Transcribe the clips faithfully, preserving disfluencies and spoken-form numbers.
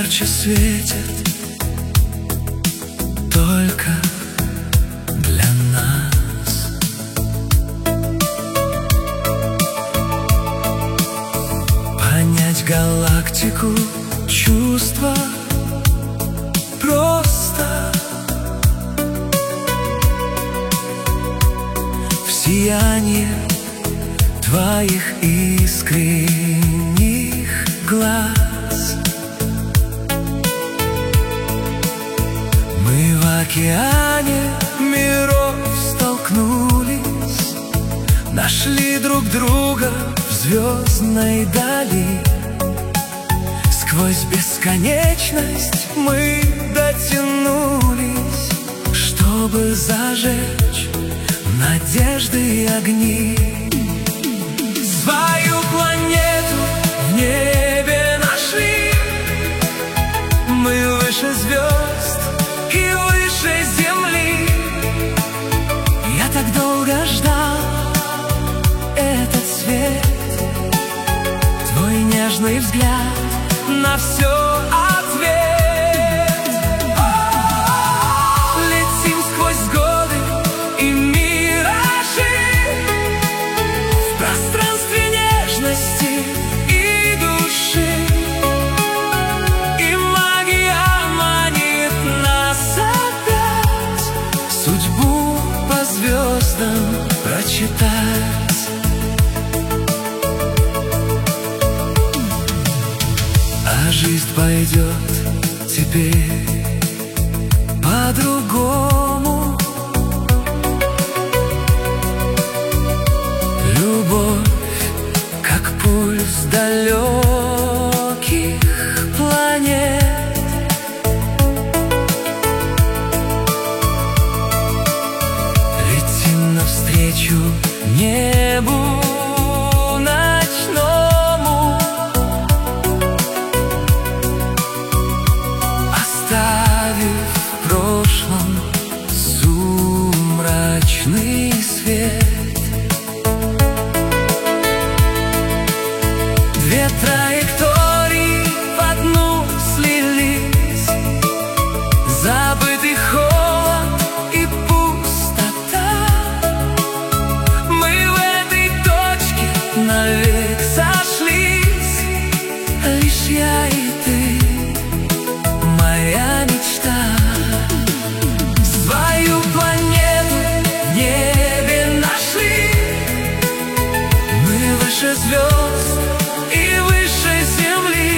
ярче светит только для нас. Понять галактику чувства просто в сиянии твоих искренних глаз. Мы в океане миров столкнулись, нашли друг друга в звездной дали. Сквозь бесконечность мы дотянулись, чтобы зажечь надежды и огни. Свою планету в небе нашли, мы выше звезд и выше земли. Я так долго ждал этот свет, твой нежный взгляд на все ответ. Летим сквозь годы и миражи, в пространстве нежности и души, и магия манит нас опять судьбу по звездам прочитать. А жизнь пойдет теперь по-другому. Любовь, как пульс далеких планет. Летим навстречу небу ночному, оставив в прошлом сумрачный свет. Две траектории в одну слились, забытый холод и пустота. Мы в этой точке навек сошлись, лишь я и ты, моя мечта. Свою планету в небе нашли, мы выше звезд и выше земли.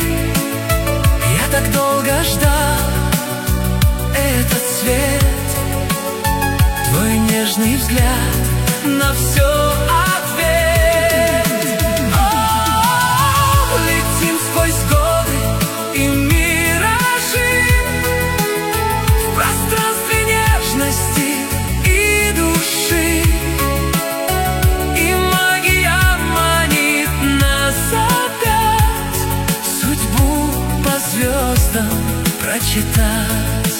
Я так долго ждал этот свет, твой нежный взгляд на все ответ. О, летим сквозь годы и миражи, в пространстве нежности и души, и магия манит нас опять судьбу по звездам прочитать.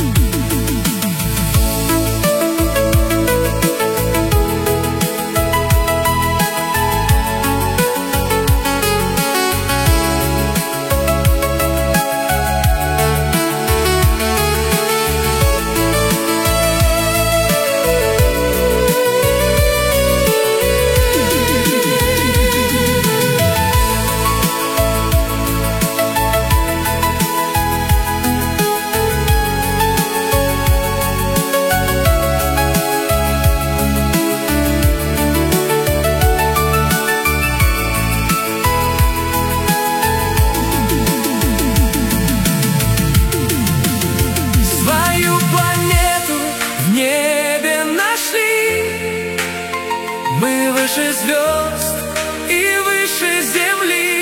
Мы выше звезд и выше земли.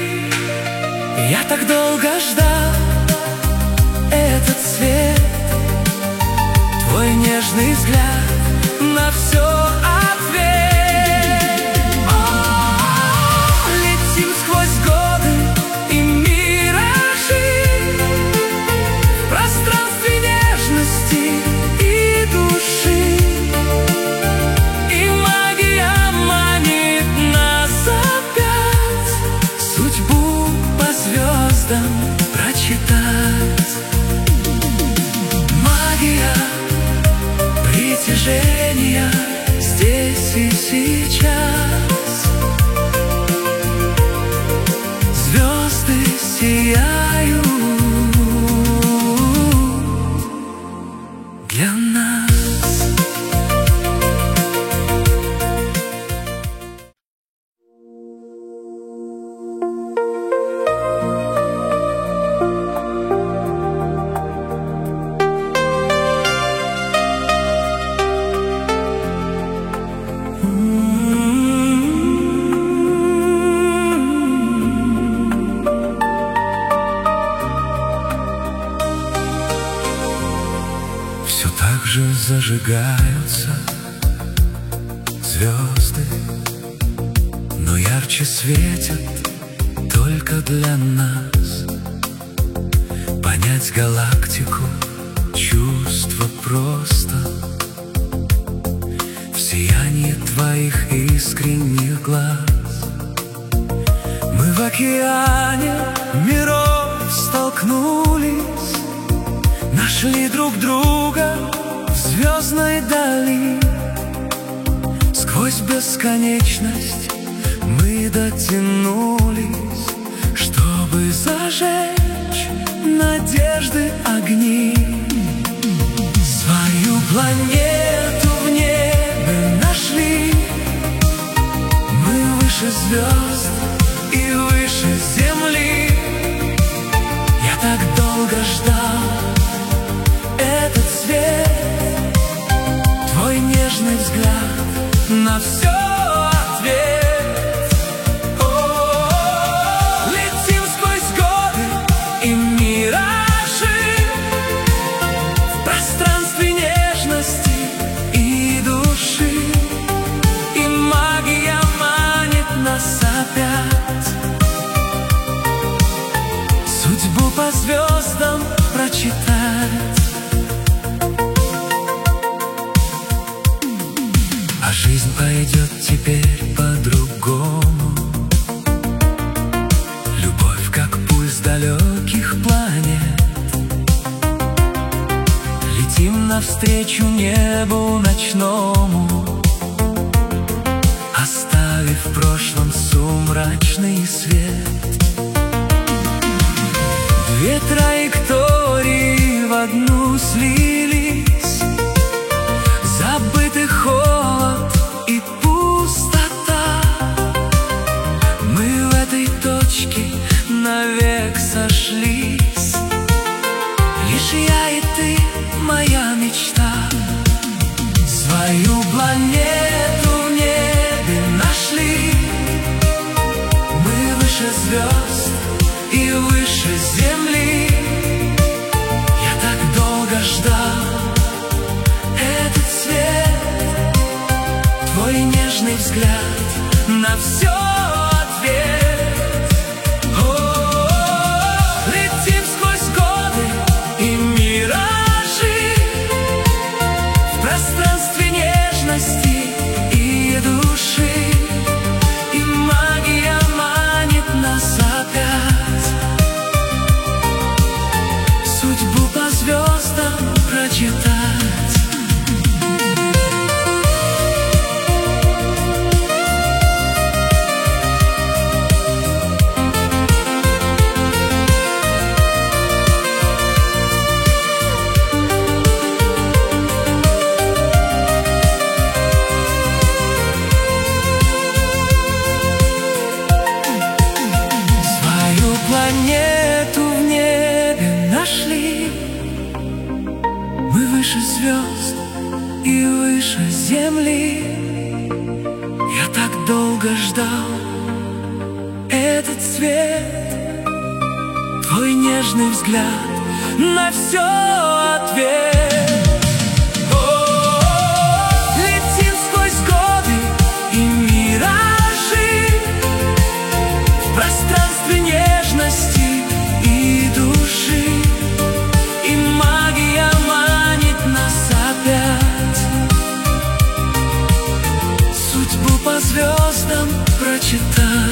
Я так долго ждал этот свет, твой нежный взгляд на все ответ. О, летим сквозь годы и миражи, в пространстве нежности и души, и магия манит нас опять судьбу по звездам прочитать. зажигаются звезды, но ярче светят только для нас. Понять галактику — чувство просто в сиянии твоих искренних глаз. Мы в океане миров столкнулись, нашли друг друга в звездной дали. Сквозь бесконечность мы дотянулись, чтобы зажечь надежды огни. Свою планету в небе нашли, мы выше звезд и выше земли. Я так долго ждал этот свет, твой нежный взгляд на все ответ. О-о-о, летим сквозь годы и миражи, в пространстве нежности и души, и магия манит нас опять. Судьбу по звездам прочитать. А жизнь пойдет теперь по-другому. Любовь как пульс далеких планет. Летим навстречу небу ночному, оставив в прошлом сумрачный свет. Две траектории в одну слились, забытый холод и пустота. Мы в этой точке навек сошлись, лишь я и ты, моя мечта. Свою планету в небе нашли, мы выше звезд и выше земли. Я так долго ждал этот свет, твой нежный взгляд на все ответ. О-о-о, летим сквозь годы и миражи, в пространстве нежности и души, и магия манит нас опять. Судьбу по звездам прочитать. Планету в небе нашли, мы выше звезд и выше земли. Я так долго ждал этот свет, твой нежный взгляд на все ответ. О-о-о, летим сквозь годы и миражи, в пространстве нежности и души, и магия манит нас опять. Судьбу по звездам прочитать.